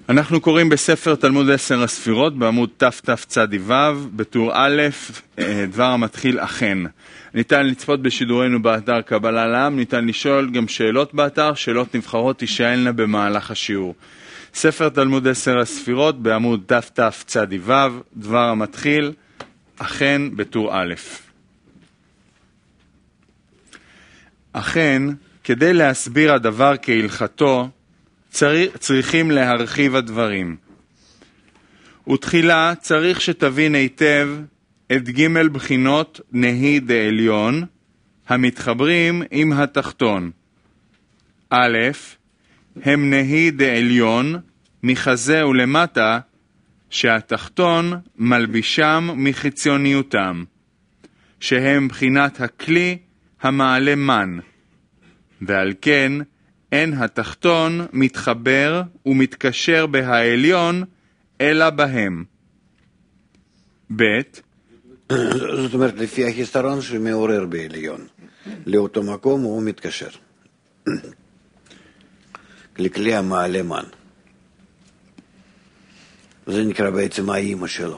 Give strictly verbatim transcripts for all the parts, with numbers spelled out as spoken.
אנחנו קוראים בספר תלמוד עשר הספירות בעמוד תתצ"ו בטור א', דבר המתחיל אכן. ניתן לצפות בשידורנו באתר קבלה לעם, ניתן לשאול גם שאלות באתר, שאלות נבחרות תישאלנה במהלך השיעור. ספר תלמוד עשר הספירות בעמוד תתצ"ו, דבר המתחיל אכן בטור א'. אכן, כדי להסביר הדבר כהלכתו, צריכים להרחיב הדברים. ותחילה צריך שתבין היטב את ג' בחינות נהי דעליון המתחברים עם התחתון. א', הם נהי דעליון מחזה ולמטה שהתחתון מלבישם מחיצוניותם, שהם בחינת הכלי המעלה מן, ועל כן אין התחתון מתחבר ומתקשר בהעליון אלא בהם. ב' זאת אומרת, לפי החיסרון שמעורר בעליון, לאותו מקום הוא מתקשר. לכלי המעלה מן. זה נקרא בעצם האימא שלו.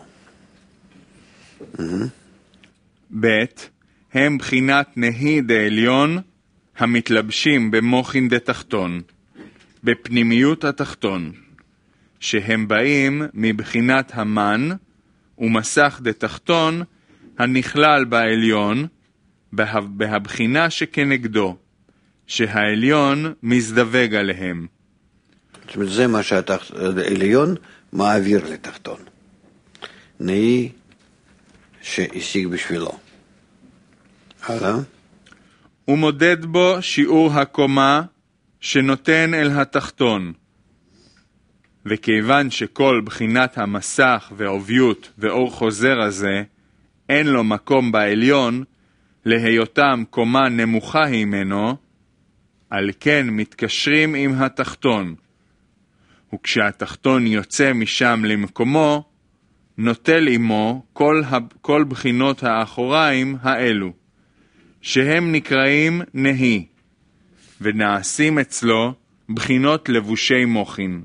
ב' הם בחינת נהי דעליון המתלבשים במוחין דתחתון, בפנימיות התחתון, שהם באים מבחינת המן ומסך דתחתון הנכלל בעליון, בהבחינה שכנגדו, שהעליון מזדווג עליהם. זאת אומרת, זה מה שהעליון מעביר לתחתון. נהי שהשיג בשבילו. הלאה. הוא מודד בו שיעור הקומה שנותן אל התחתון. וכיוון שכל בחינת המסך ועוביות ואור חוזר הזה אין לו מקום בעליון, להיותם קומה נמוכה ממנו, על כן מתקשרים עם התחתון. וכשהתחתון יוצא משם למקומו, נוטל עמו כל, כל בחינות האחוריים האלו, שהם נקראים נהי, ונעשים אצלו בחינות לבושי מוחין.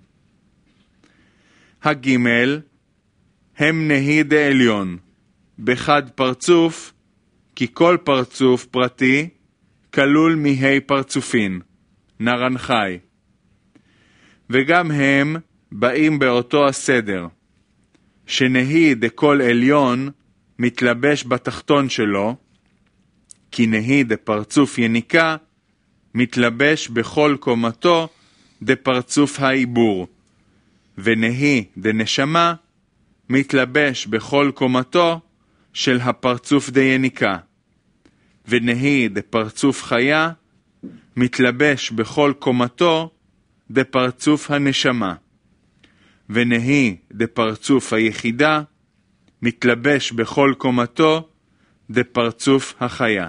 הגימל הם נהי דעליון, בחד פרצוף, כי כל פרצוף פרטי כלול מהי פרצופין, נרן חי. וגם הם באים באותו הסדר, שנהי דכל עליון מתלבש בתחתון שלו, כי נהי דפרצוף יניקה מתלבש בכל קומתו דפרצוף העיבור, ונהי דנשמה מתלבש בכל קומתו של הפרצוף דיניקה, ונהי דפרצוף חיה מתלבש בכל קומתו דפרצוף הנשמה, ונהי דפרצוף היחידה מתלבש בכל קומתו דפרצוף החיה.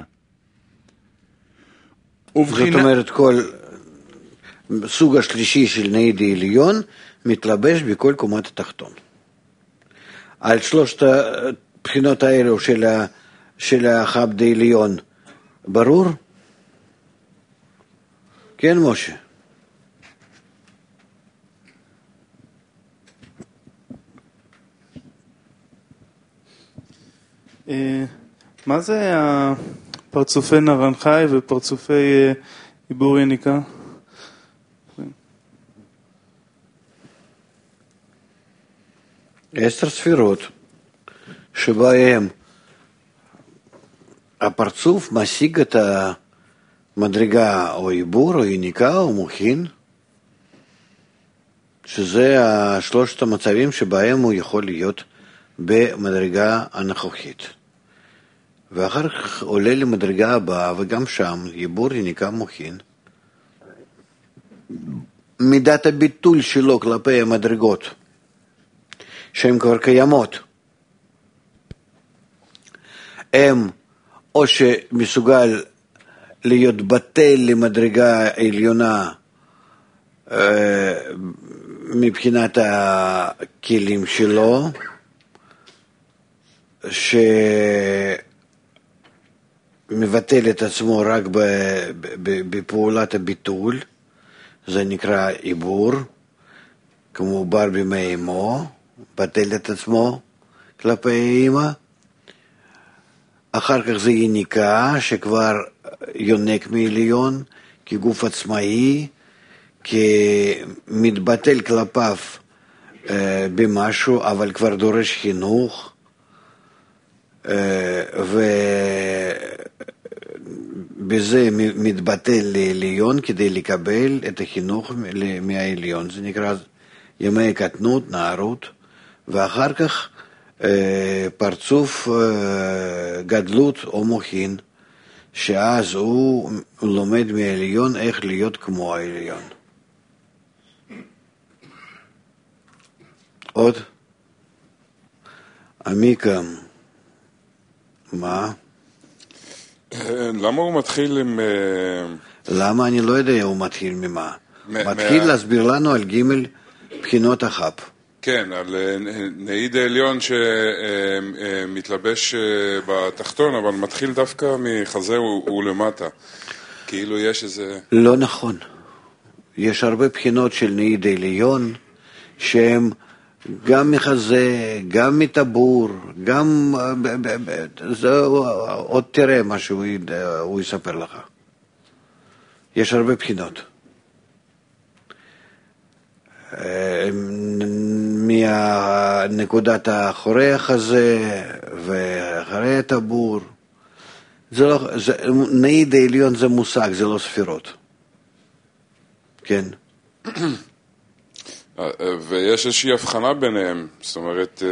ובחינה... זאת אומרת, כל סוג השלישי של נהי דעליון מתלבש בכל קומת התחתון. על שלושת הבחינות האלו של, ה... של החב דעליון, ברור? כן, משה? מה זה פרצופי נרן חי ופרצופי עיבור יניקה? עשר ספירות שבהם הפרצוף משיג את המדרגה או עיבור או יניקה או מוחין, שזה שלושת המצבים שבהם הוא יכול להיות במדרגה הנוכחית. ואחר כך עולה למדרגה הבאה, וגם שם עיבור יניקה מוחין. מידת הביטול שלו כלפי המדרגות שהן כבר קיימות, הם או שמסוגל להיות בטל למדרגה עליונה מבחינת הכלים שלו, שמבטל את עצמו רק בפעולת הביטול, זה נקרא עיבור, כמו בר בימי אמו, בטל את עצמו כלפי האמא. אחר כך זה יניקה, שכבר יונק מעליון, כגוף עצמאי, כמתבטל כלפיו אה, במשהו, אבל כבר דורש חינוך, אה, ובזה מתבטל לעליון כדי לקבל את החינוך מהעליון. זה נקרא ימי קטנות, נערות, ואחר כך אה, פרצוף אה, גדלות או מוחין, שאז הוא לומד מהעליון איך להיות כמו העליון. עוד? עמיקה, מה? למה הוא מתחיל עם... למה? אני לא יודע הוא מתחיל ממה. מתחיל להסביר לנו על ג' בחינות החב. כן, על נעיד העליון שמתלבש בתחתון, אבל מתחיל דווקא מחזה ולמטה. כאילו יש איזה... לא נכון. יש הרבה בחינות של נעיד העליון, שהם גם מחזה, גם מטבור, גם... זה עוד תראה מה שהוא יספר לך. יש הרבה בחינות. מהנקודת האחורי החזה ואחרי הטבור. זה לא, זה, נעיד העליון זה מושג, זה לא ספירות. כן. ויש איזושהי הבחנה ביניהם, זאת אומרת,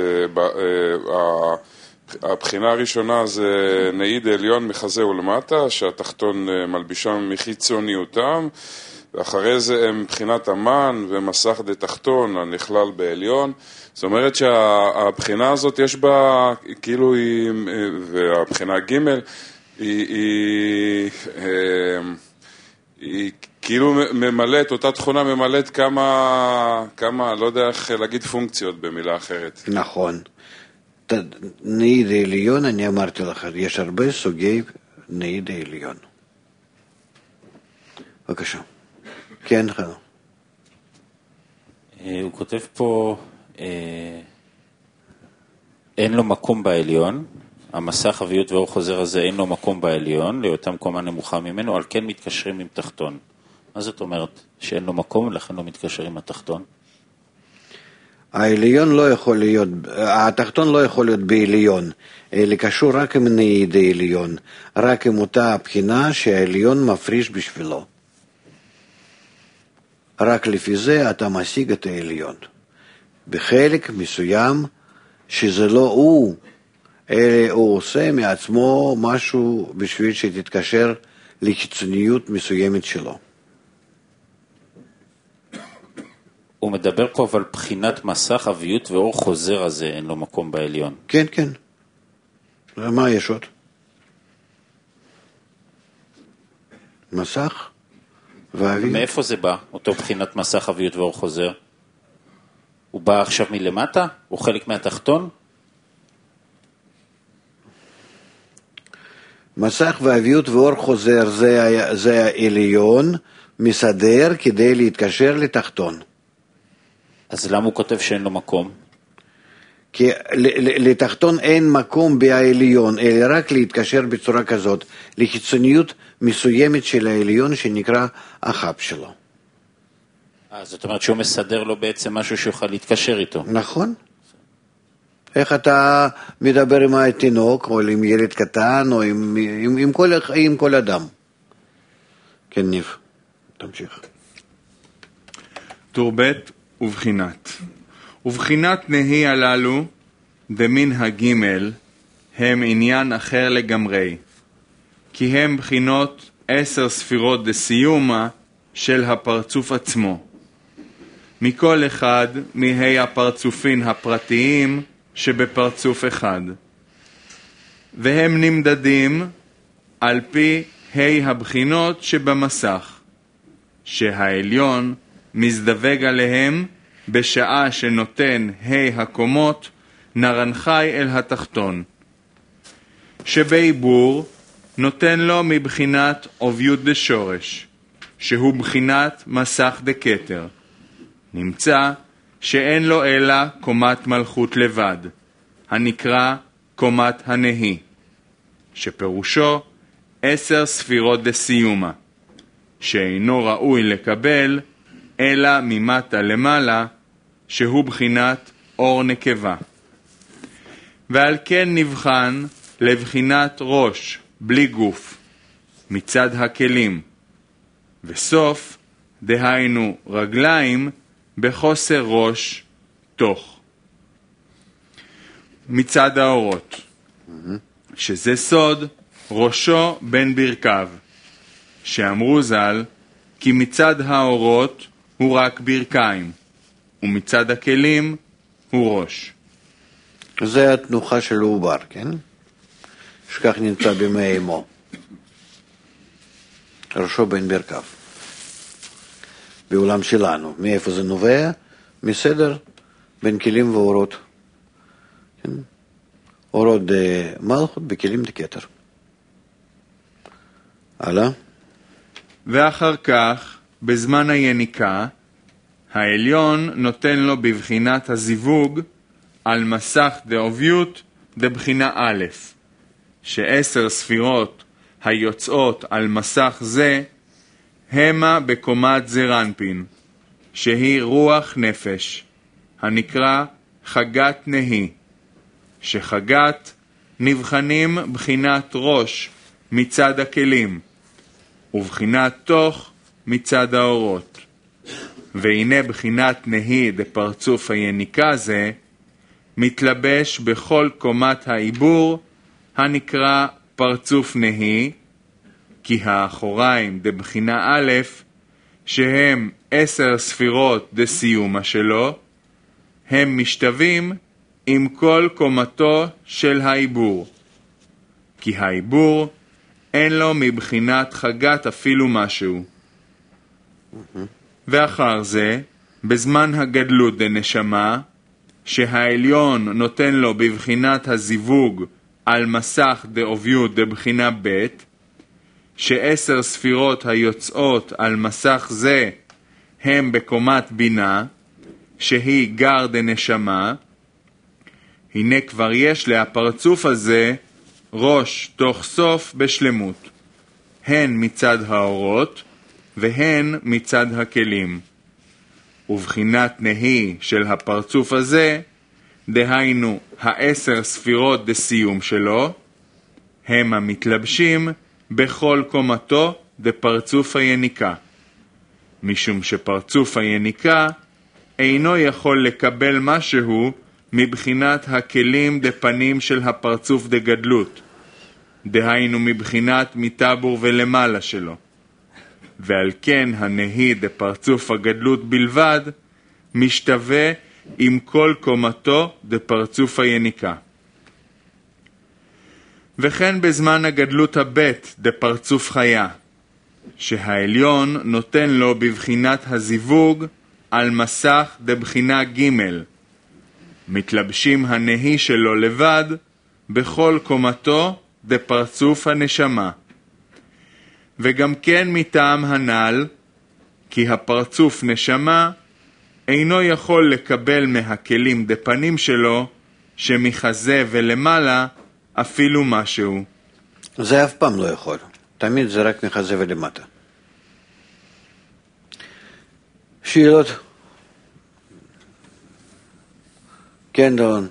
הבחינה הראשונה זה נעיד העליון מחזה ולמטה, שהתחתון מלבישם מחיצוניותם, ואחרי זה הם בחינת המן ומסך דה תחתון הנכלל בעליון. זאת אומרת שהבחינה הזאת יש בה, כאילו היא, והבחינה ג' היא, היא, היא כאילו ממלאת, אותה תכונה ממלאת כמה, כמה, לא יודע איך להגיד פונקציות במילה אחרת. נכון. נעיד העליון, אני אמרתי לך, יש הרבה סוגי נעיד העליון. בבקשה. כן, חנו. הוא כותב פה, אין לו מקום בעליון, המסך אביות ואור חוזר הזה אין לו מקום בעליון, להיותם קומה נמוכה ממנו, על כן מתקשרים עם תחתון. מה זאת אומרת? שאין לו מקום, לכן לא מתקשר עם התחתון? העליון לא יכול להיות, התחתון לא יכול להיות בעליון, אלא קשור רק עם נעיד העליון, רק עם אותה הבחינה שהעליון מפריש בשבילו. רק לפי זה אתה משיג את העליון. בחלק מסוים שזה לא הוא, אלא הוא עושה מעצמו משהו בשביל שתתקשר לחיצוניות מסוימת שלו. הוא מדבר פה על בחינת מסך אביות ואור חוזר הזה, אין לו מקום בעליון. כן, כן. מה יש עוד? מסך ואביות. מאיפה זה בא, אותו בחינת מסך אביות ואור חוזר? הוא בא עכשיו מלמטה? הוא חלק מהתחתון? מסך ואביות ואור חוזר זה, זה העליון מסדר כדי להתקשר לתחתון. אז למה הוא כותב שאין לו מקום? כי לתחתון אין מקום בעליון, אלא רק להתקשר בצורה כזאת, לחיצוניות מסוימת של העליון שנקרא החב שלו. אה, זאת אומרת שהוא מסדר לו בעצם משהו שיוכל להתקשר איתו. נכון. איך אתה מדבר עם התינוק, או עם ילד קטן, או עם, עם, עם, כל, עם כל אדם. כן, ניב, תמשיך. טור ב' ובחינת. ובחינת נהי הללו דמין הגימל הם עניין אחר לגמרי, כי הם בחינות עשר ספירות דסיומה של הפרצוף עצמו. מכל אחד מהי הפרצופין הפרטיים שבפרצוף אחד. והם נמדדים על פי ה' הבחינות שבמסך, שהעליון מזדווג עליהם בשעה שנותן ה' הקומות נרנחי אל התחתון, שבעיבור נותן לו מבחינת עוביות דשורש, שהוא בחינת מסך דקטר. נמצא שאין לו אלא קומת מלכות לבד, הנקרא קומת הנהי, שפירושו עשר ספירות דסיומה, שאינו ראוי לקבל אלא ממטה למעלה, שהוא בחינת אור נקבה. ועל כן נבחן לבחינת ראש בלי גוף מצד הכלים, וסוף דהיינו רגליים בחוסר ראש תוך מצד האורות, שזה סוד ראשו בין ברכיו, שאמרו ז"ל כי מצד האורות הוא רק ברכיים ומצד הכלים הוא ראש. זה התנוחה של העובר, כן? שכך נמצא בימי אמו, ראשו בין ברכיו. בעולם שלנו, מאיפה זה נובע? מסדר בין כלים ואורות, כן? אורות מלכות בכלים דקטר. הלאה. ואחר כך, בזמן היניקה, העליון נותן לו בבחינת הזיווג על מסך דאוביות דבחינה א', שעשר ספירות היוצאות על מסך זה המה בקומת זרנפין, שהיא רוח נפש, הנקרא חגת נהי, שחגת נבחנים בחינת ראש מצד הכלים, ובחינת תוך מצד האורות. והנה בחינת נהי דפרצוף היניקה זה, מתלבש בכל קומת העיבור, הנקרא פרצוף נהי, כי האחוריים דבחינה א', שהם עשר ספירות דסיומה שלו, הם משתווים עם כל קומתו של העיבור, כי העיבור אין לו מבחינת חגת אפילו משהו. ואחר זה, בזמן הגדלות דנשמה, שהעליון נותן לו בבחינת הזיווג על מסך דאוביות דבחינה ב', שעשר ספירות היוצאות על מסך זה הם בקומת בינה, שהיא גר דנשמה, הנה כבר יש להפרצוף הזה ראש תוך סוף בשלמות, הן מצד האורות והן מצד הכלים. ובחינת נהי של הפרצוף הזה, דהיינו העשר ספירות דסיום שלו, הם המתלבשים בכל קומתו דפרצוף היניקה, משום שפרצוף היניקה אינו יכול לקבל משהו מבחינת הכלים דפנים של הפרצוף דגדלות, דהיינו מבחינת מטבור ולמעלה שלו, ועל כן הנהי דפרצוף הגדלות בלבד משתווה עם כל קומתו דפרצוף היניקה. וכן בזמן הגדלות הבית דפרצוף חיה, שהעליון נותן לו בבחינת הזיווג על מסך דבחינה ג', מתלבשים הנהי שלו לבד בכל קומתו דפרצוף הנשמה. וגם כן מטעם הנ"ל, כי הפרצוף נשמה אינו יכול לקבל מהכלים דפנים שלו שמחזה ולמעלה אפילו משהו. זה אף פעם לא יכול, תמיד זה רק מחזה ולמטה. שאלות? כן, דורון.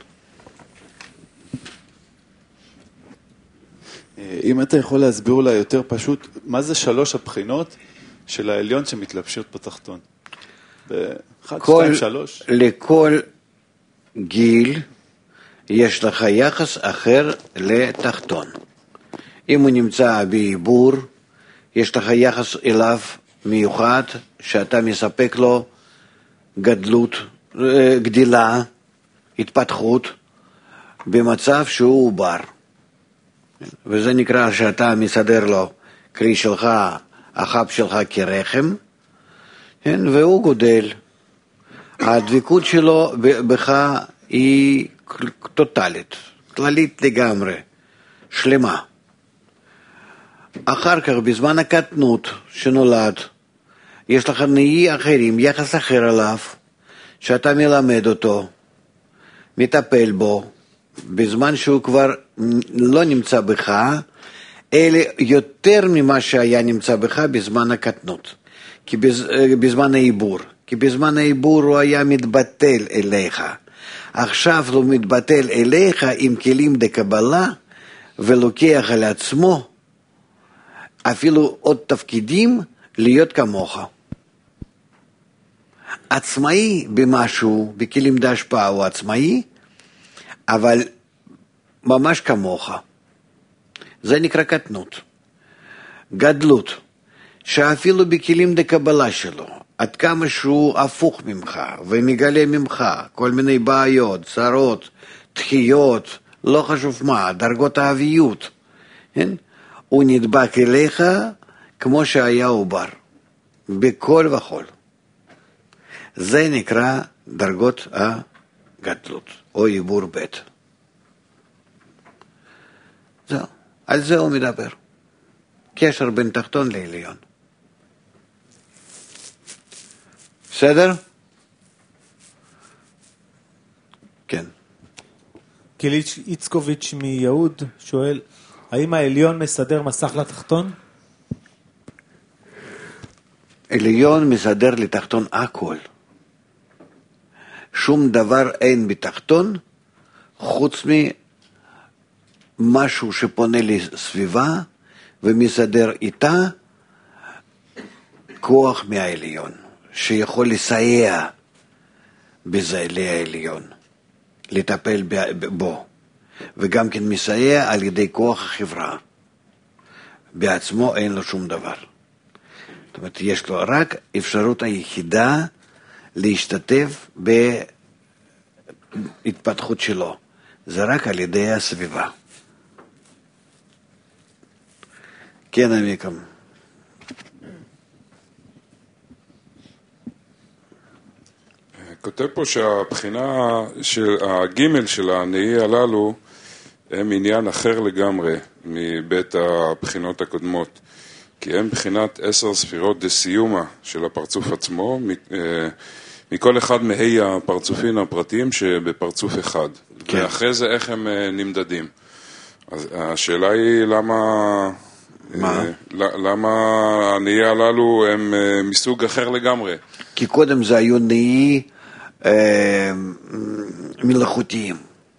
אם אתה יכול להסביר אולי יותר פשוט, מה זה שלוש הבחינות של העליון שמתלבשות בתחתון? באחד, שתיים, שלוש? לכל גיל יש לך יחס אחר לתחתון. אם הוא נמצא בעיבור, יש לך יחס אליו מיוחד, שאתה מספק לו גדלות, גדילה, התפתחות, במצב שהוא עובר. וזה נקרא שאתה מסדר לו קרי שלך, החב שלך כרחם, והוא גודל. הדבקות שלו בך היא טוטלית, כללית לגמרי, שלמה. אחר כך, בזמן הקטנות שנולד, יש לך נהי אחרים, יחס אחר עליו, שאתה מלמד אותו, מטפל בו, בזמן שהוא כבר לא נמצא בך, אלא יותר ממה שהיה נמצא בך בזמן הקטנות, כי בזמן העיבור. כי בזמן העיבור הוא היה מתבטל אליך. עכשיו הוא מתבטל אליך עם כלים דקבלה, ולוקח על עצמו אפילו עוד תפקידים להיות כמוך. עצמאי במשהו, בכלים דהשפעה הוא עצמאי, אבל ממש כמוך. זה נקרא קטנות. גדלות, שאפילו בכלים דקבלה שלו, עד כמה שהוא הפוך ממך, ומגלה ממך כל מיני בעיות, צרות, דחיות, לא חשוב מה, דרגות האביות, כן? הוא נדבק אליך כמו שהיה עובר, בכל וכל. זה נקרא דרגות הגדלות, או עיבור ב'. זהו, על זה הוא מדבר. קשר בין תחתון לעליון. בסדר? כן. קיליץ' איצקוביץ' מיהוד שואל, האם העליון מסדר מסך לתחתון? עליון מסדר לתחתון הכל. שום דבר אין בתחתון, חוץ ממשהו שפונה לסביבה, ומסדר איתה כוח מהעליון, שיכול לסייע בזה לעליון, לטפל בו, וגם כן מסייע על ידי כוח החברה. בעצמו אין לו שום דבר. זאת אומרת, יש לו רק אפשרות היחידה להשתתף בהתפתחות שלו. זה רק על ידי הסביבה. כן, עמיקם. כותב פה שהבחינה של הגימל של הנאי הללו הם עניין אחר לגמרי מבית הבחינות הקודמות, כי הם בחינת עשר ספירות דסיומה של הפרצוף עצמו, מכל אחד מהי הפרצופים הפרטיים שבפרצוף אחד. כן. ואחרי זה איך הם נמדדים. אז השאלה היא למה... מה? למה הנאי הללו הם מסוג אחר לגמרי? כי קודם זה היו נאי אה, מלאכותיים.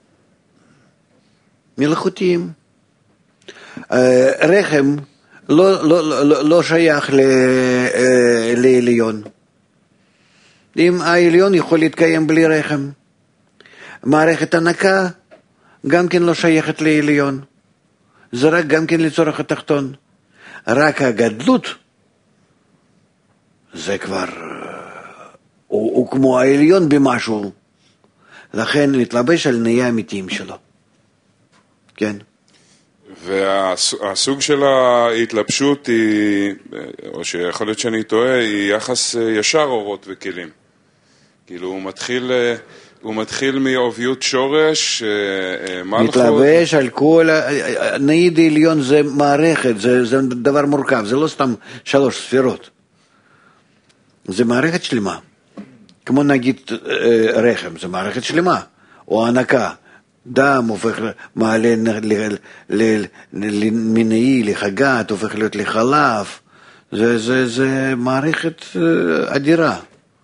מלאכותיים. אה, רחם לא, לא, לא, לא שייך ל, אה, לעליון. אם העליון יכול להתקיים בלי רחם. מערכת הנקה גם כן לא שייכת לעליון. זה רק גם כן לצורך התחתון. רק הגדלות, זה כבר, הוא, הוא כמו העליון במשהו. לכן מתלבש על נאי האמיתיים שלו. כן. והסוג של ההתלבשות היא, או שיכול להיות שאני טועה, היא יחס ישר אורות וכלים. כאילו הוא מתחיל... הוא מתחיל מעוביות שורש, מלכות. מתלבש על כל, נאי דעליון זה מערכת, זה, זה דבר מורכב, זה לא סתם שלוש ספירות. זה מערכת שלמה. כמו נגיד רחם, זה מערכת שלמה. או הנקה. דם הופך, מעלה מנאי לחגת, הופך להיות לחלב. זה, זה, זה מערכת אדירה.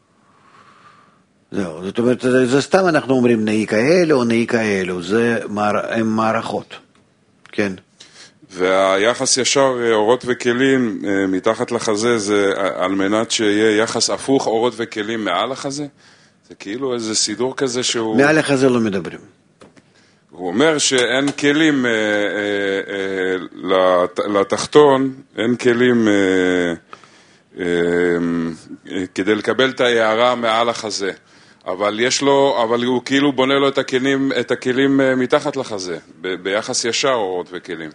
זהו, זאת אומרת, זה סתם אנחנו אומרים נאי כאלה או נאי כאלו, זה הם מערכות, כן. והיחס ישר אורות וכלים מתחת לחזה זה על מנת שיהיה יחס הפוך אורות וכלים מעל החזה? זה כאילו איזה סידור כזה שהוא... מעל החזה לא מדברים. הוא אומר שאין כלים אה, אה, אה, לתחתון, אין כלים אה, אה, כדי לקבל את ההערה מעל החזה. אבל יש לו, אבל הוא כאילו בונה לו את הכלים, את הכלים מתחת לחזה, ב, ביחס ישר אורות וכלים.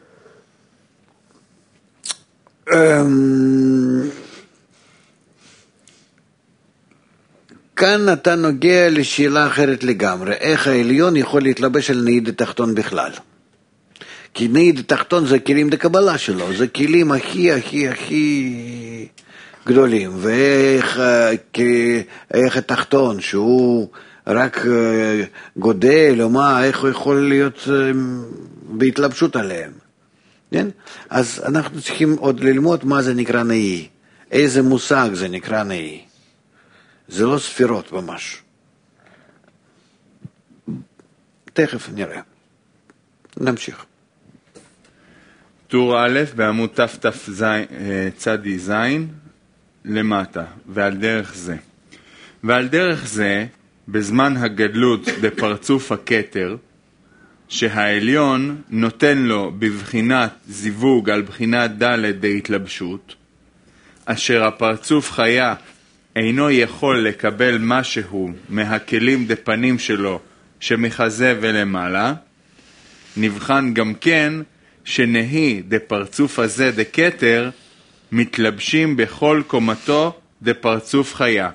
כאן אתה נוגע לשאלה אחרת לגמרי, איך העליון יכול להתלבש על נאי דתחתון בכלל. כי נאי דתחתון זה כלים דקבלה שלו, זה כלים הכי הכי הכי גדולים, ואיך איך התחתון, שהוא רק גודל, או מה, איך הוא יכול להיות בהתלבשות עליהם. כן? אז אנחנו צריכים עוד ללמוד מה זה נקרא נאי, איזה מושג זה נקרא נאי. זה לא ספירות ממש. תכף נראה. נמשיך. טור א' בעמוד תצ"י זין למטה, ועל דרך זה. ועל דרך זה, בזמן הגדלות בפרצוף הכתר, שהעליון נותן לו בבחינת זיווג על בחינת ד' בהתלבשות, אשר הפרצוף חיה אינו יכול לקבל משהו מהכלים דפנים שלו שמחזה ולמעלה, נבחן גם כן שנהי דפרצוף הזה דקטר מתלבשים בכל קומתו דפרצוף חיה.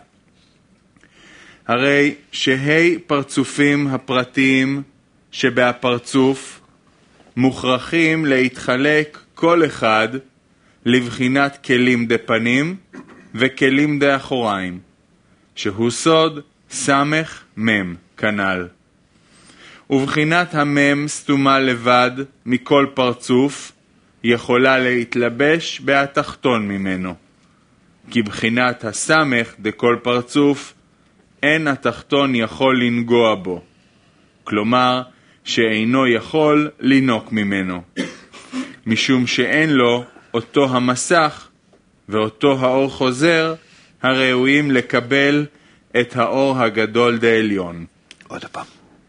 הרי שהי פרצופים הפרטיים שבהפרצוף מוכרחים להתחלק כל אחד לבחינת כלים דפנים וכלים דאחוריים, שהוא סוד סמך מם כנל. ובחינת המם סתומה לבד מכל פרצוף יכולה להתלבש בהתחתון ממנו, כי בחינת הסמך דכל פרצוף אין התחתון יכול לנגוע בו, כלומר שאינו יכול לינוק ממנו, משום שאין לו אותו המסך ואותו האור חוזר הראויים לקבל את האור הגדול דעליון. עוד פעם.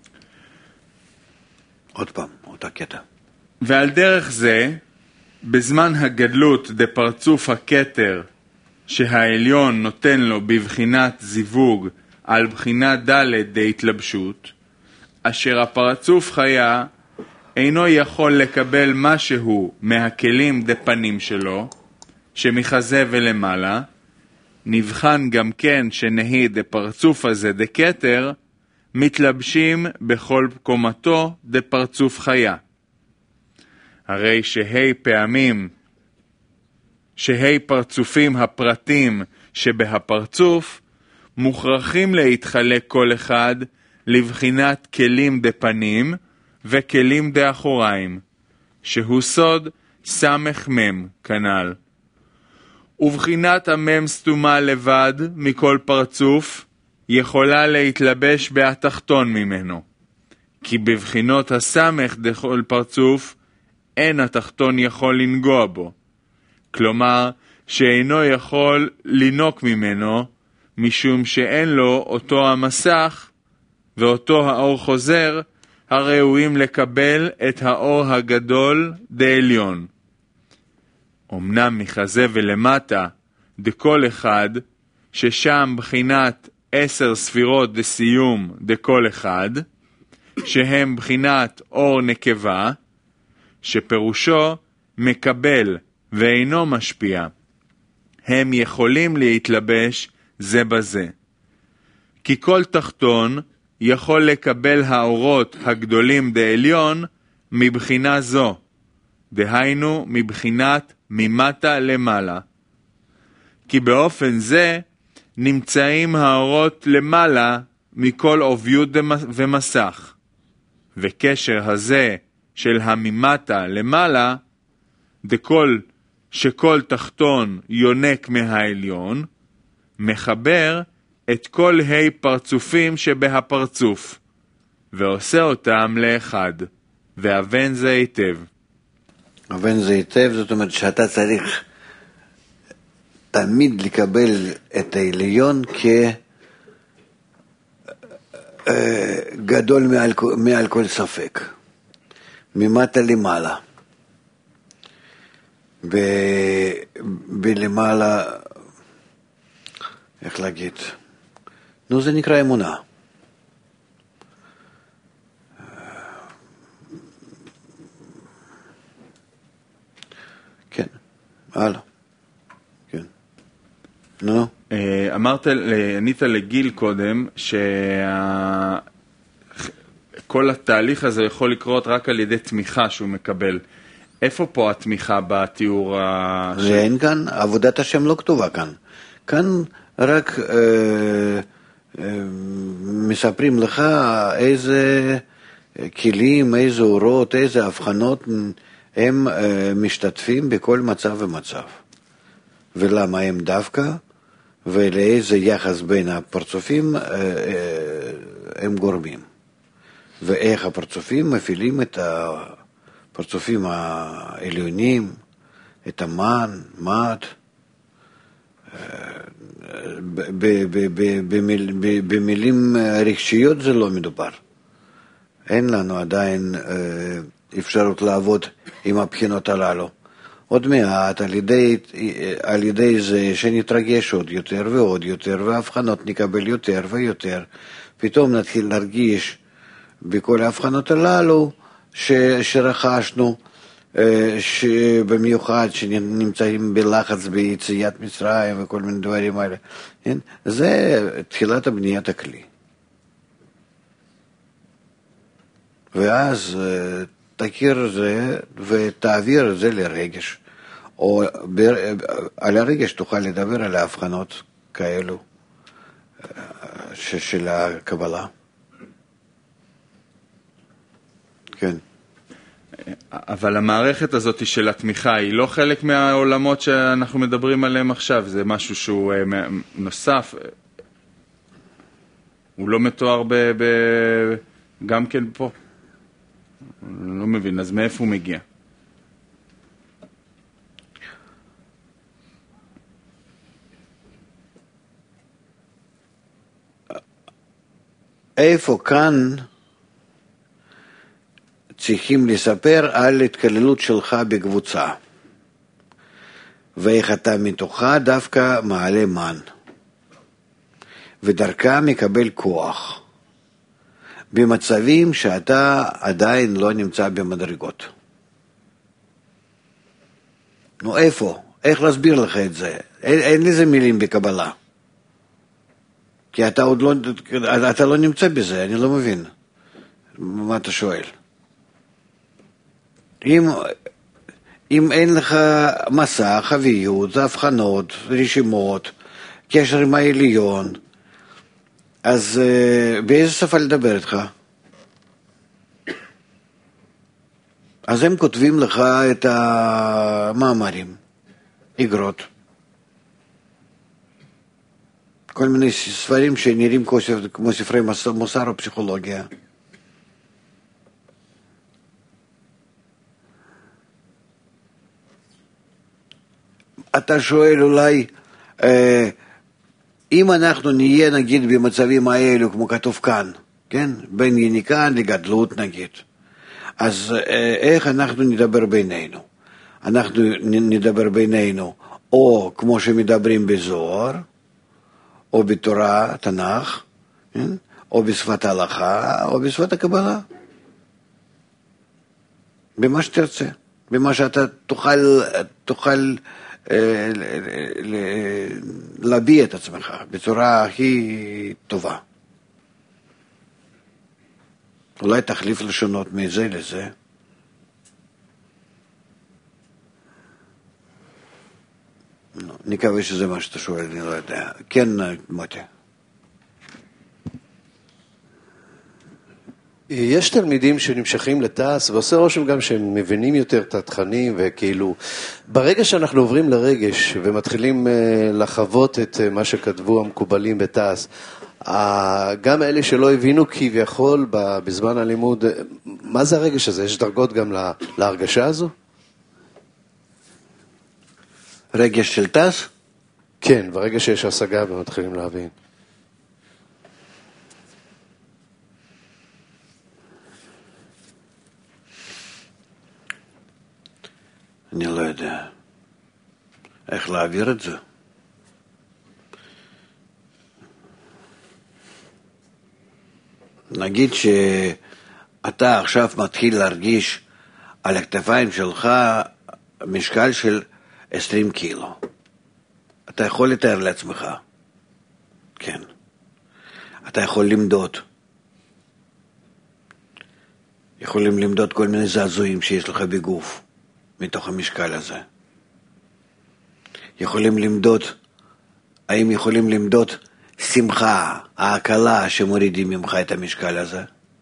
עוד פעם, אותה קטע. ועל דרך זה, בזמן הגדלות דפרצוף הכתר שהעליון נותן לו בבחינת זיווג על בחינת ד' דהתלבשות, אשר הפרצוף חיה אינו יכול לקבל משהו מהכלים דפנים שלו, שמחזה ולמעלה, נבחן גם כן שנהי דפרצוף הזה דקטר, מתלבשים בכל קומתו דפרצוף חיה. הרי שהי פעמים, שהי פרצופים הפרטים שבהפרצוף, מוכרחים להתחלק כל אחד לבחינת כלים דפנים וכלים דאחוריים, שהוא סוד סמך מם כנל. ובחינת המם סתומה לבד מכל פרצוף יכולה להתלבש בהתחתון ממנו, כי בבחינות הסמך דכל פרצוף אין התחתון יכול לנגוע בו, כלומר שאינו יכול לינוק ממנו, משום שאין לו אותו המסך ואותו האור חוזר הראויים לקבל את האור הגדול דעליון. אמנם מחזה ולמטה דכל אחד, ששם בחינת עשר ספירות דסיום דכל אחד, שהם בחינת אור נקבה, שפירושו מקבל ואינו משפיע, הם יכולים להתלבש זה בזה. כי כל תחתון יכול לקבל האורות הגדולים דעליון מבחינה זו, דהיינו מבחינת ממטה למעלה. כי באופן זה נמצאים האורות למעלה מכל עוביות ומסך, וקשר הזה של הממטה למעלה, דכל שכל תחתון יונק מהעליון, מחבר את כל ה' פרצופים שבהפרצוף, ועושה אותם לאחד, ואבן זה היטב. אבן זה היטב, זאת אומרת שאתה צריך תמיד לקבל את העליון כגדול מעל, מעל כל ספק, ממטה למעלה. ב... בלמעלה, איך להגיד? נו, זה נקרא אמונה. כן, הלאה. כן. נו. אמרת, ענית לגיל קודם, שכל התהליך הזה יכול לקרות רק על ידי תמיכה שהוא מקבל. איפה פה התמיכה בתיאור ה... ואין כאן, עבודת השם לא כתובה כאן. כאן רק אה, אה, מספרים לך איזה כלים, איזה אורות, איזה הבחנות הם אה, משתתפים בכל מצב ומצב. ולמה הם דווקא, ולאיזה יחס בין הפרצופים אה, אה, הם גורמים. ואיך הפרצופים מפעילים את הפרצופים העליונים, את המן, מד, במילים רגשיות זה לא מדובר. אין לנו עדיין אפשרות לעבוד עם הבחינות הללו. עוד מעט, על ידי, על ידי זה שנתרגש עוד יותר ועוד יותר, והבחנות נקבל יותר ויותר, פתאום נתחיל להרגיש בכל ההבחנות הללו ש, שרכשנו, שבמיוחד שנמצאים בלחץ ביציאת מצרים וכל מיני דברים האלה. זה תחילת הבניית הכלי. ואז תכיר זה ותעביר זה לרגש. או על הרגש תוכל לדבר על ההבחנות כאלו של הקבלה. כן. אבל המערכת הזאת של התמיכה היא לא חלק מהעולמות שאנחנו מדברים עליהם עכשיו, זה משהו שהוא נוסף, הוא לא מתואר ב, ב, גם כן פה. אני לא מבין, אז מאיפה הוא מגיע? איפה כאן צריכים לספר על התכללות שלך בקבוצה, ואיך אתה מתוכה דווקא מעלה מן, ודרכה מקבל כוח, במצבים שאתה עדיין לא נמצא במדרגות. נו איפה? איך להסביר לך את זה? אין, אין לזה מילים בקבלה. כי אתה עוד לא, אתה לא נמצא בזה, אני לא מבין. מה אתה שואל? אם, אם אין לך מסע, חוויות, הבחנות, רשימות, קשר עם העליון, אז uh, באיזה שפה לדבר איתך? אז הם כותבים לך את המאמרים, אגרות, כל מיני ספרים שנראים כמו ספרי מוסר או פסיכולוגיה. אתה שואל אולי, אה, אם אנחנו נהיה נגיד במצבים האלו, כמו כתוב כאן, כן? בין יניקה לגדלות נגיד, אז אה, איך אנחנו נדבר בינינו? אנחנו נדבר בינינו, או כמו שמדברים בזוהר, או בתורה, תנ"ך, כן? או בשפת ההלכה, או בשפת הקבלה. במה שתרצה, במה שאתה תוכל, תוכל להביע את עצמך בצורה הכי טובה. אולי תחליף לשונות מזה לזה. נקווה שזה מה שאתה שואל, אני לא יודע. כן, מוטי. יש תלמידים שנמשכים לתעש, ועושה רושם גם שהם מבינים יותר את התכנים, וכאילו, ברגע שאנחנו עוברים לרגש, ומתחילים לחוות את מה שכתבו המקובלים בתעש, גם אלה שלא הבינו כביכול בזמן הלימוד, מה זה הרגש הזה? יש דרגות גם להרגשה הזו? רגש של תעש? כן, ברגע שיש השגה ומתחילים להבין. אני לא יודע איך להעביר את זה. נגיד שאתה עכשיו מתחיל להרגיש על הכתפיים שלך משקל של עשרים קילו. אתה יכול לתאר לעצמך. כן. אתה יכול למדוד. יכולים למדוד כל מיני זעזועים שיש לך בגוף. מתוך המשקל הזה. יכולים למדוד, האם יכולים למדוד שמחה, ההקלה שמורידים ממך את המשקל הזה?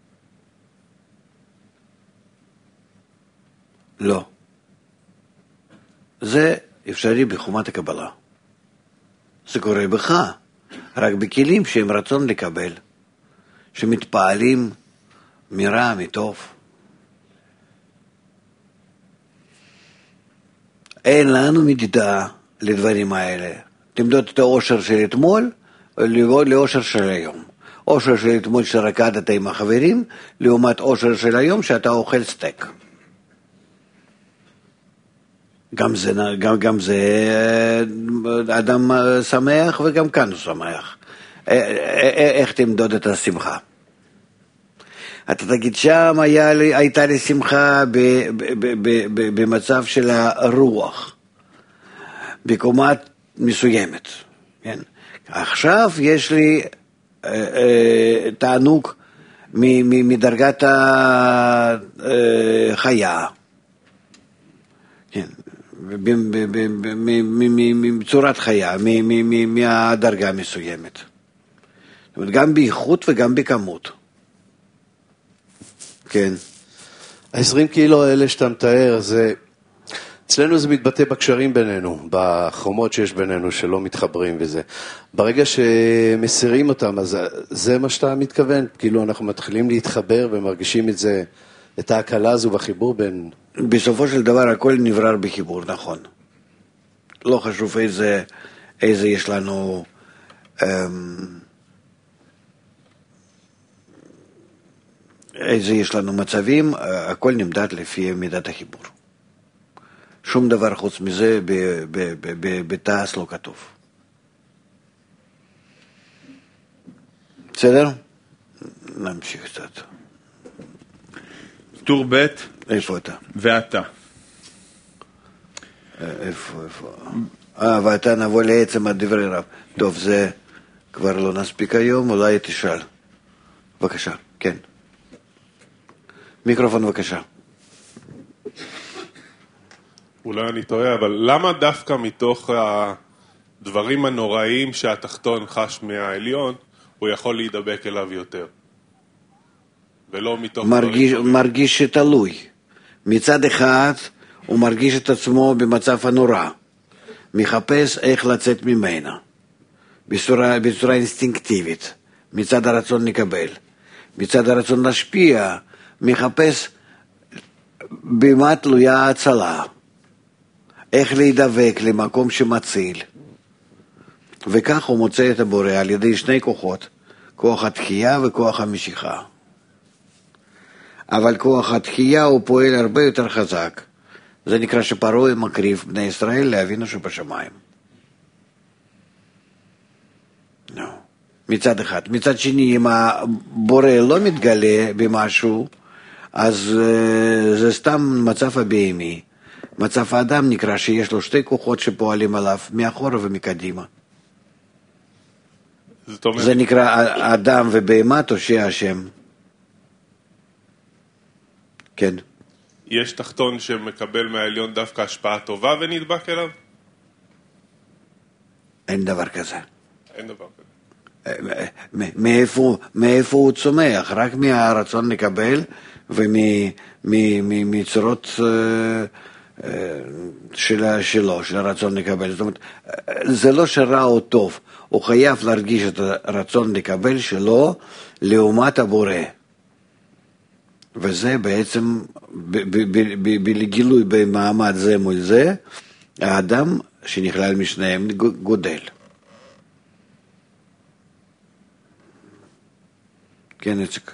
לא. זה אפשרי בחומת הקבלה. זה קורה בך, רק בכלים שהם רצון לקבל, שמתפעלים מרע, מטוב. אין לנו מדידה לדברים האלה. תמדוד את האושר של אתמול, לאושר של היום. אושר של אתמול שרקדת עם החברים, לעומת אושר של היום שאתה אוכל סטייק. גם זה, גם, גם זה אדם שמח וגם כאן הוא שמח. איך תמדוד את השמחה? אתה תגיד, שם היה לי, הייתה לי שמחה ב, ב, ב, ב, ב, במצב של הרוח, בקומה מסוימת. כן? עכשיו יש לי אה, אה, תענוג מ, מ, מדרגת החיה. כן. מצורת חיה, מהדרגה מסוימת. זאת אומרת, גם באיכות וגם בכמות. כן. ה-עשרים קילו האלה שאתה מתאר, זה, אצלנו זה מתבטא בקשרים בינינו, בחומות שיש בינינו שלא מתחברים וזה. ברגע שמסירים אותם, אז זה מה שאתה מתכוון, כאילו אנחנו מתחילים להתחבר ומרגישים את זה, את ההקלה הזו בחיבור בין... בסופו של דבר הכל נברר בחיבור, נכון. לא חשוב איזה, איזה יש לנו איזה יש לנו מצבים, הכל נמדד לפי מידת החיבור. שום דבר חוץ מזה בתעש לא כתוב. בסדר? נמשיך קצת. טור ב' איפה אתה? ואתה. איפה, איפה? אה, ואתה נבוא לעצם הדברי רב. טוב, זה כבר לא נספיק היום, אולי תשאל. בבקשה, כן. מיקרופון בבקשה. אולי אני טועה, אבל למה דווקא מתוך הדברים הנוראים שהתחתון חש מהעליון, הוא יכול להידבק אליו יותר? ולא מתוך... מרגיש, מרגיש שתלוי. מצד אחד, הוא מרגיש את עצמו במצב הנורא. מחפש איך לצאת ממנה. בצורה, בצורה אינסטינקטיבית. מצד הרצון לקבל. מצד הרצון להשפיע, מחפש במה תלויה ההצלה. איך להידבק למקום שמציל. וכך הוא מוצא את הבורא על ידי שני כוחות. כוח התחייה וכוח המשיכה. אבל כוח התחייה הוא פועל הרבה יותר חזק. זה נקרא שפרעה מקריב בני ישראל לאבינו שבשמיים. No. מצד אחד. מצד שני, אם הבורא לא מתגלה במשהו, אז uh, זה סתם מצב הבהמי. מצב האדם נקרא שיש לו שתי כוחות שפועלים עליו, מאחורה ומקדימה. זאת אומרת... זה נקרא אדם ובהמה תושיע השם. כן. יש תחתון שמקבל מהעליון דווקא השפעה טובה ונדבק אליו? אין דבר כזה. אין דבר כזה. מאיפה, מאיפה הוא צומח? רק מהרצון לקבל ומצורות שלו, של הרצון לקבל. זאת אומרת, זה לא שרע או טוב. הוא חייב להרגיש את הרצון לקבל שלו לעומת הבורא. וזה בעצם, בגילוי במעמד זה מול זה, האדם שנכלל משניהם גודל. כן, איציק.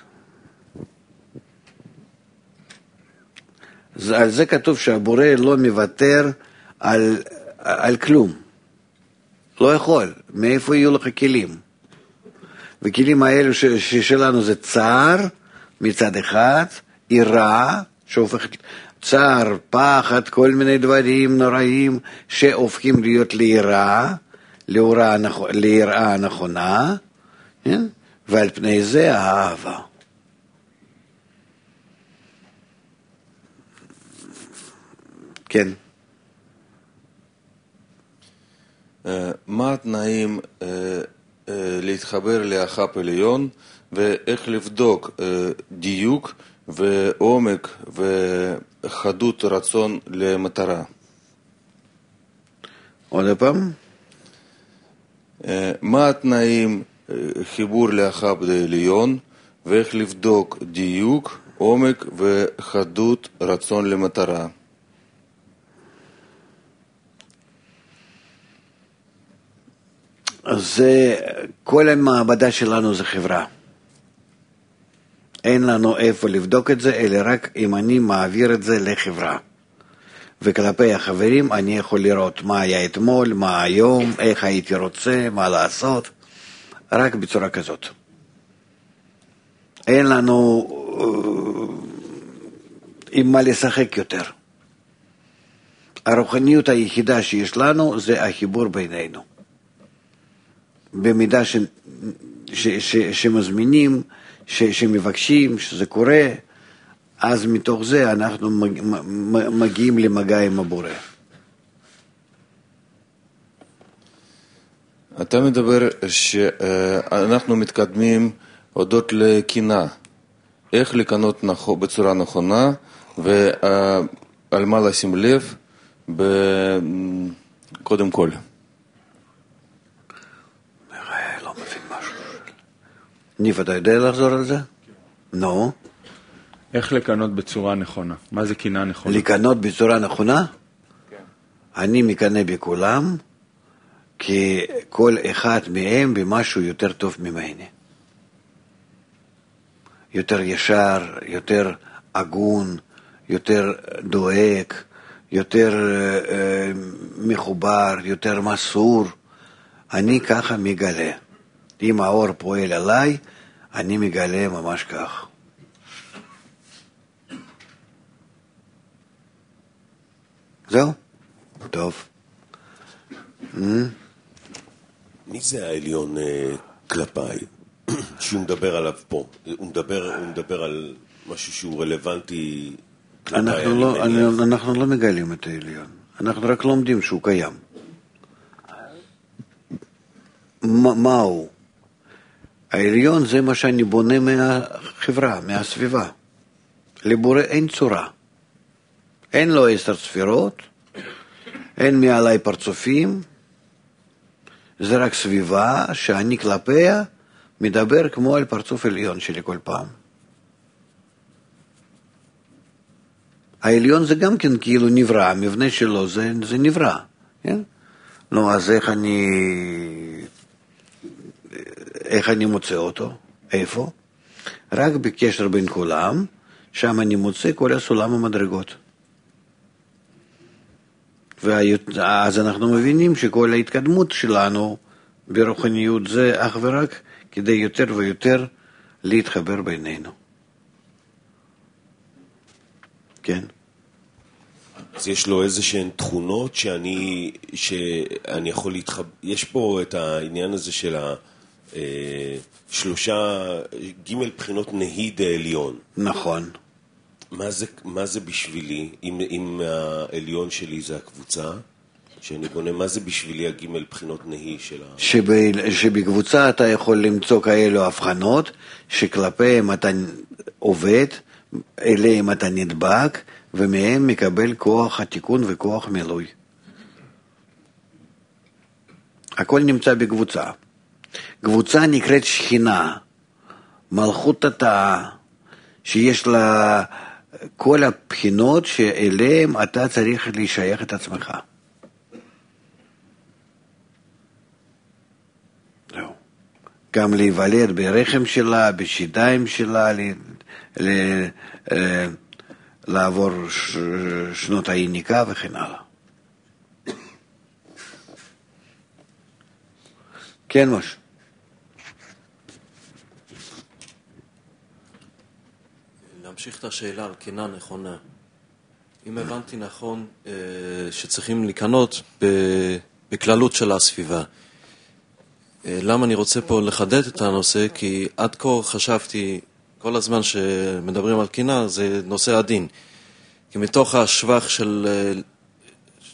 על זה כתוב שהבורא לא מוותר על, על כלום. לא יכול. מאיפה יהיו לך כלים? וכלים האלו ש, ששלנו זה צער, מצד אחד, יראה, שהופך צער, פחד, כל מיני דברים נוראים שהופכים להיות ליראה, ליראה הנכונה, כן? ועל פני זה האהבה. כן. מה התנאים להתחבר לאח"פ עליון ואיך לבדוק דיוק ועומק וחדות רצון למטרה? עוד פעם? מה התנאים חיבור לאח"פ עליון ואיך לבדוק דיוק, עומק וחדות רצון למטרה? אז כל המעבדה שלנו זה חברה. אין לנו איפה לבדוק את זה, אלא רק אם אני מעביר את זה לחברה. וכלפי החברים אני יכול לראות מה היה אתמול, מה היום, איך הייתי רוצה, מה לעשות, רק בצורה כזאת. אין לנו עם מה לשחק יותר. הרוחניות היחידה שיש לנו זה החיבור בינינו. במידה ש, ש, ש, שמזמינים, ש, שמבקשים, שזה קורה, אז מתוך זה אנחנו מגיעים למגע עם הבורא. אתה מדבר שאנחנו מתקדמים הודות לקינה. איך לקנות בצורה נכונה ועל מה לשים לב קודם כל. לא מבין משהו. ניב, אתה יודע לחזור על זה? נו. איך לקנות בצורה נכונה? מה זה קינה נכונה? לקנות בצורה נכונה? כן. אני מקנה בכולם, כי כל אחד מהם במשהו יותר טוב ממני. יותר ישר, יותר הגון, יותר דואג, יותר אה, מחובר, יותר מסור. אני ככה מגלה. אם האור פועל עליי, אני מגלה ממש כך. זהו? טוב. מי זה העליון כלפיי שהוא מדבר עליו פה? הוא מדבר, הוא מדבר על משהו שהוא רלוונטי כלפיי? אנחנו לא, אני, אנחנו לא מגלים את העליון. אנחנו רק לומדים שהוא קיים. מה, מה הוא? העליון זה מה שאני בונה מהחברה, מהסביבה. לבורא אין צורה. אין לו עשר ספירות, אין מעלי פרצופים, זה רק סביבה שאני כלפיה מדבר כמו על פרצוף עליון שלי כל פעם. העליון זה גם כן כאילו נברא, המבנה שלו זה, זה נברא. כן? לא, אז איך אני, איך אני מוצא אותו? איפה? רק בקשר בין כולם, שם אני מוצא כל הסולם המדרגות. ואז אנחנו מבינים שכל ההתקדמות שלנו ברוחניות זה אך ורק כדי יותר ויותר להתחבר בינינו. כן. אז יש לו איזה שהן תכונות שאני, שאני יכול להתחבר, יש פה את העניין הזה של השלושה, ג' בחינות נהיד העליון. נכון. מה זה, מה זה בשבילי, אם, אם העליון שלי זה הקבוצה, שאני בונה, מה זה בשבילי הגימל בחינות נהי של ה... שב, שבקבוצה אתה יכול למצוא כאלו הבחנות, שכלפיהם אתה עובד, אליהם אתה נדבק, ומהם מקבל כוח התיקון וכוח מילוי. הכל נמצא בקבוצה. קבוצה נקראת שכינה, מלכות התא, שיש לה כל הבחינות שאליהם אתה צריך להישייך את עצמך. גם להיוולד ברחם שלה, בשידיים שלה, ל, ל, ל, לעבור ש, שנות היניקה וכן הלאה. כן, מש. להמשיך את השאלה על קינה נכונה. אם הבנתי נכון, שצריכים לקנות בכללות של הסביבה. למה אני רוצה פה לחדד את הנושא? כי עד כה חשבתי, כל הזמן שמדברים על קינה, זה נושא עדין. כי מתוך השבח של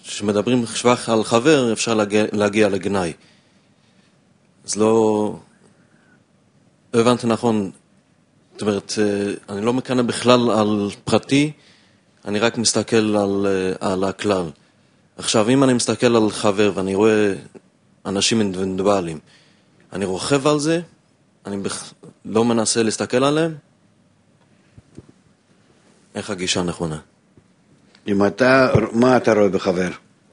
כשמדברים שבח על חבר, אפשר להגיע, להגיע לגנאי. אז לא... לא הבנתי נכון. זאת אומרת, אני לא מקנא בכלל על פרטי, אני רק מסתכל על, על הכלל. עכשיו, אם אני מסתכל על חבר ואני רואה אנשים אינדיבידואליים, אני רוכב על זה, אני בכ... לא מנסה להסתכל עליהם, איך הגישה נכונה? אם אתה, מה אתה רואה בחבר?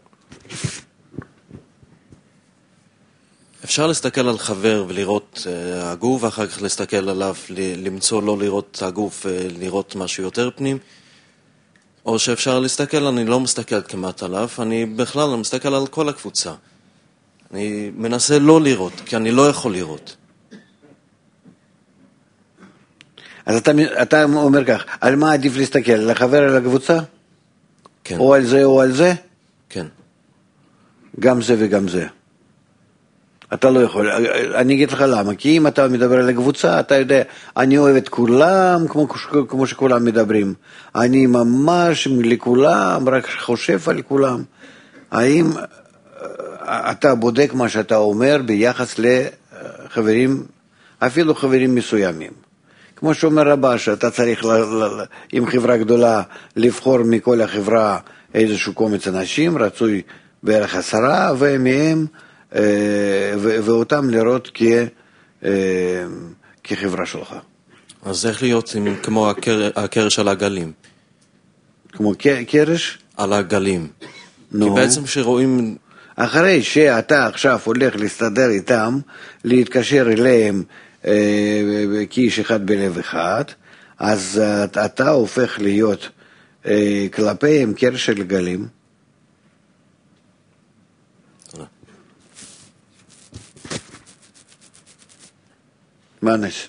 אפשר להסתכל על חבר ולראות uh, הגוף, ואחר כך להסתכל עליו, למצוא לא לראות הגוף, uh, לראות משהו יותר פנים. או שאפשר להסתכל, אני לא מסתכל כמעט עליו, אני בכלל לא מסתכל על כל הקבוצה. אני מנסה לא לראות, כי אני לא יכול לראות. אז אתה, אתה אומר כך, על מה עדיף להסתכל? על החבר, על הקבוצה? כן. או על זה או על זה? כן. גם זה וגם זה. אתה לא יכול, אני אגיד לך למה, כי אם אתה מדבר על הקבוצה, אתה יודע, אני אוהב את כולם, כמו, כמו שכולם מדברים. אני ממש לכולם, רק חושב על כולם. האם אתה בודק מה שאתה אומר ביחס לחברים, אפילו חברים מסוימים? כמו שאומר רבא, שאתה צריך, עם חברה גדולה, לבחור מכל החברה איזשהו קומץ אנשים, רצוי בערך עשרה, ומהם, ואותם לראות כחברה שלך. אז איך להיות כמו הקרש על הגלים? כמו קרש? על הגלים. כי בעצם שרואים... אחרי שאתה עכשיו הולך להסתדר איתם, להתקשר אליהם כאיש אחד בלב אחד, אז אתה הופך להיות כלפיהם קרש על גלים. מה נש?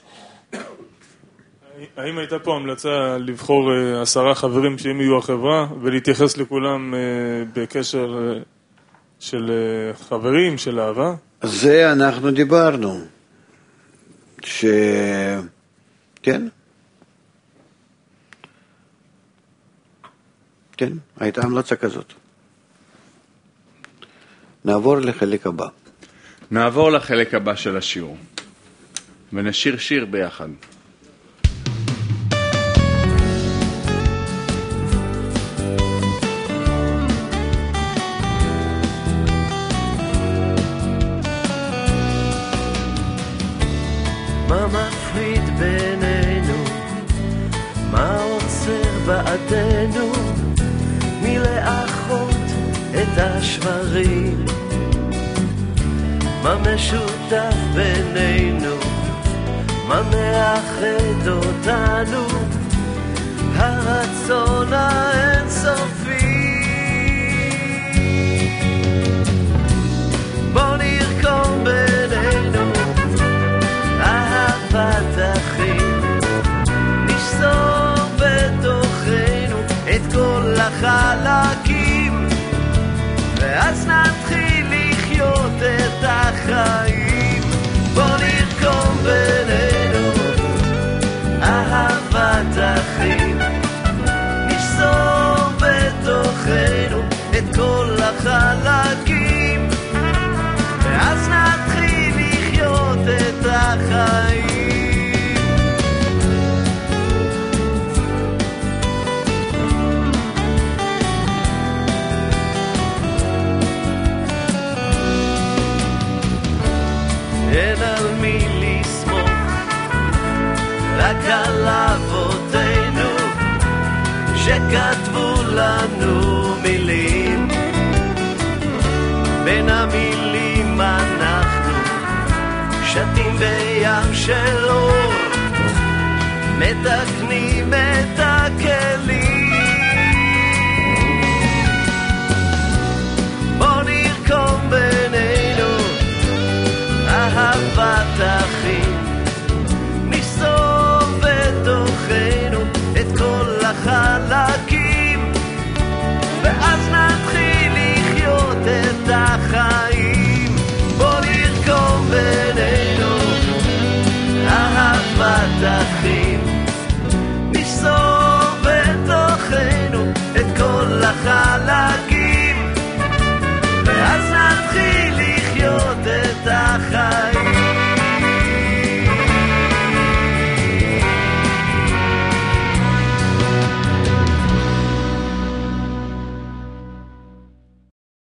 האם הייתה פה המלצה לבחור עשרה חברים שהם יהיו החברה ולהתייחס לכולם בקשר של חברים, של אהבה? זה אנחנו דיברנו. ש... כן? כן, הייתה המלצה כזאת. נעבור לחלק הבא. נעבור לחלק הבא של השיעור. ונשיר שיר ביחד. מה מפריד בינינו? מה עוצר בעדנו? מלאחות את השברים? מה משותף בינינו? מה מאחד אותנו? הרצון האינסופי. בוא נרקום בינינו אהבת אחים, נשזור בתוכנו את כל החלקים, ואז נתחיל לחיות את החיים. בוא נרקום בינינו אהבת אחים, נשזור בתוכנו את כל החלקים, ואז נתחיל לחיות את החיים. אין על מי לסמוך, רק על אבותינו שכתבו לנו מילים. בין המילים אנחנו שתים בים של אור, מתקנים את הקר